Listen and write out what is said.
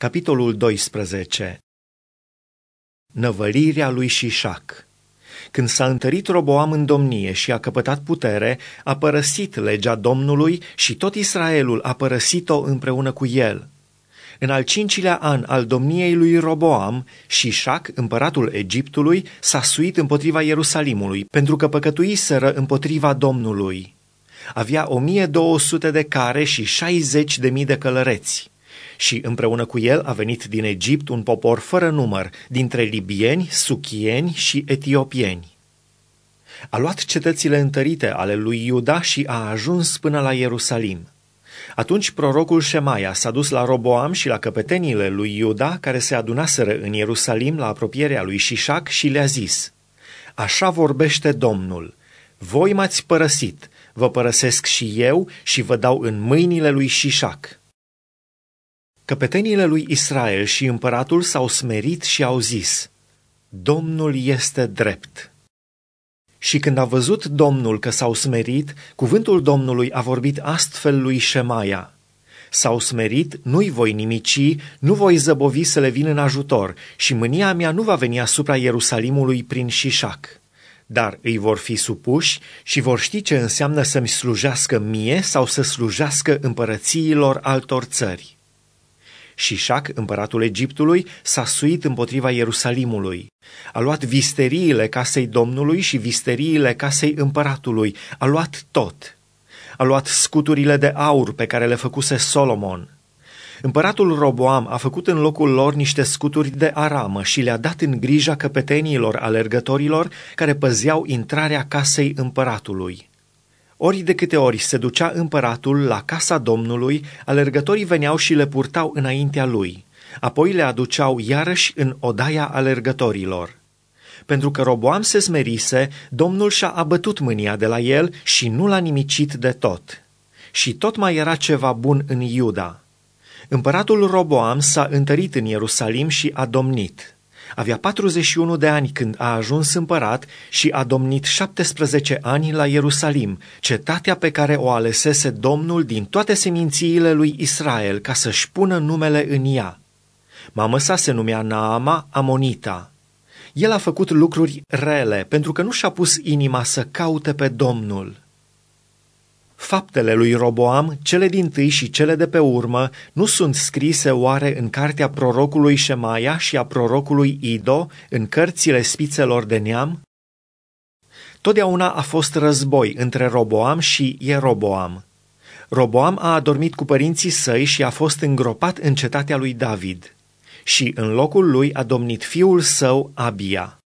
Capitolul 12. Năvălirea lui Șișac. Când s-a întărit Roboam în domnie și a căpătat putere, a părăsit legea Domnului și tot Israelul a părăsit-o împreună cu el. În al 5-lea an al domniei lui Roboam, Șișac, împăratul Egiptului, s-a suit împotriva Ierusalimului, pentru că păcătuiseră împotriva Domnului. Avea 1200 de care și 60.000 de călăreți. Și împreună cu el a venit din Egipt un popor fără număr, dintre libieni, suchieni și etiopieni. A luat cetățile întărite ale lui Iuda și a ajuns până la Ierusalim. Atunci prorocul Șemaia s-a dus la Roboam și la căpeteniile lui Iuda, care se adunaseră în Ierusalim la apropierea lui Șișac, și le-a zis: Așa vorbește Domnul, voi m-ați părăsit, vă părăsesc și eu și vă dau în mâinile lui Șișac. Căpeteniile lui Israel și împăratul s-au smerit și au zis: Domnul este drept. Și când a văzut Domnul că s-au smerit, cuvântul Domnului a vorbit astfel lui Șemaia: S-au smerit, nu-i voi nimici, nu voi zăbovi să le vin în ajutor și mânia mea nu va veni asupra Ierusalimului prin Șișac. Dar îi vor fi supuși și vor ști ce înseamnă să-mi slujească mie sau să slujească împărățiilor altor țări. Șișac, împăratul Egiptului, s-a suit împotriva Ierusalimului. A luat visteriile casei Domnului și visteriile casei împăratului. A luat tot. A luat scuturile de aur pe care le făcuse Solomon. Împăratul Roboam a făcut în locul lor niște scuturi de aramă și le-a dat în grija căpeteniilor alergătorilor care păzeau intrarea casei împăratului. Ori de câte ori se ducea împăratul la casa Domnului, alergătorii veneau și le purtau înaintea lui. Apoi le aduceau iarăși în odaia alergătorilor. Pentru că Roboam se smerise, Domnul și-a abătut mânia de la el și nu l-a nimicit de tot. Și tot mai era ceva bun în Iuda. Împăratul Roboam s-a întărit în Ierusalim și a domnit. Avea 41 de ani când a ajuns împărat și a domnit 17 ani la Ierusalim, cetatea pe care o alesese Domnul din toate semințiile lui Israel ca să-și pună numele în ea. Mama sa se numea Naama Amonita. El a făcut lucruri rele pentru că nu și-a pus inima să caute pe Domnul. Faptele lui Roboam, cele dintâi și cele de pe urmă, nu sunt scrise oare în cartea prorocului Șemaia și a prorocului Ido, în cărțile spițelor de neam? Totdeauna a fost război între Roboam și Ieroboam. Roboam a adormit cu părinții săi și a fost îngropat în cetatea lui David. Și în locul lui a domnit fiul său Abia.